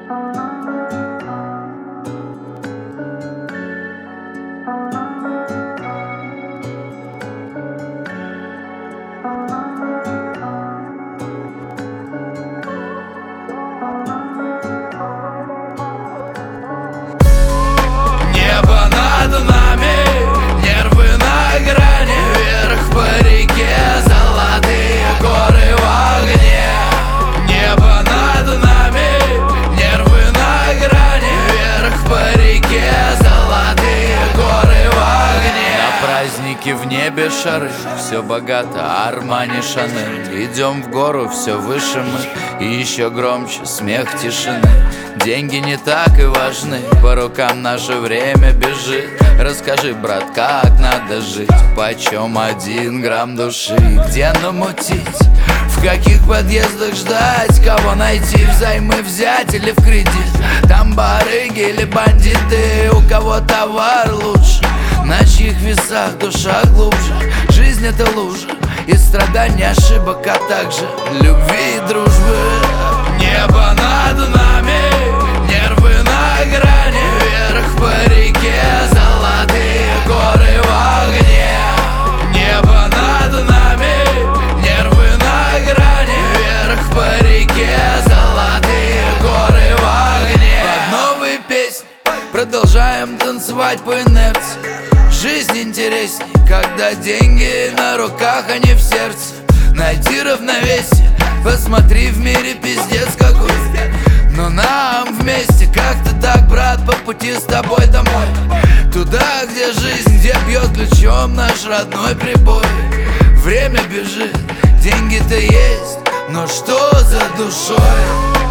Небо над нами, нервы на грани, вверх по реке, золотые горы в огне. Небо над нами, нервы на грани, вверх по реке, золотые горы в огне. На праздники в небе шары, все богато, Армани, Шанель. Идем в гору, все выше мы, и еще громче смех тишины. Деньги не так и важны, по рукам наше время бежит. Расскажи, брат, как надо жить, почем 1 грамм души? Где намутить, в каких подъездах ждать, кого найти, взаймы взять или в кредит? Там барыги или бандиты, у кого товар лучше, на чьих весах душа глубже. Жизнь это лужа, и страданий, ошибок, а также любви и дружбы. Небо над нами, нервы на грани, вверх по реке, золотые горы в огне. Небо над нами, нервы на грани, вверх по реке, золотые горы в огне. Под новые песни продолжаем танцевать по инерции. Жизнь интересней, когда деньги на руках, а не в сердце. Найти равновесие, посмотри, в мире пиздец какой. Но нам вместе как-то так, брат, по пути с тобой домой. Туда, где жизнь, где бьет ключом наш родной прибой. Время бежит, деньги-то есть, но что за душой?